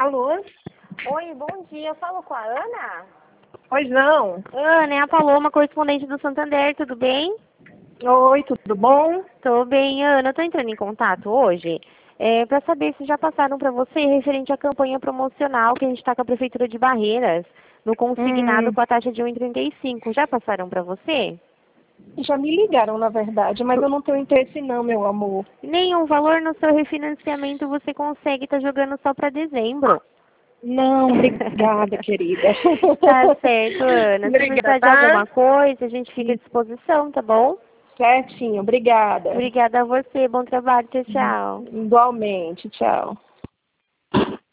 Alô? Oi, bom dia. Eu falo com a Ana? Pois não. Ana, é a Paloma, correspondente do Santander, tudo bem? Oi, tudo bom? Tô bem, Ana. Eu tô entrando em contato hoje para saber se já passaram para você referente à campanha promocional que a gente está com a Prefeitura de Barreiras, no consignado com a taxa de 1,35. Já passaram para você? Já me ligaram, na verdade, mas eu não tenho interesse não, meu amor. Nenhum valor no seu refinanciamento você consegue estar jogando só para dezembro. Não, obrigada, querida. Tá certo, Ana. Se Obrigada, precisar de tá? alguma coisa, a gente fica à disposição, tá bom? Certinho, obrigada. Obrigada a você. Bom trabalho. Tchau, tchau. Igualmente, tchau.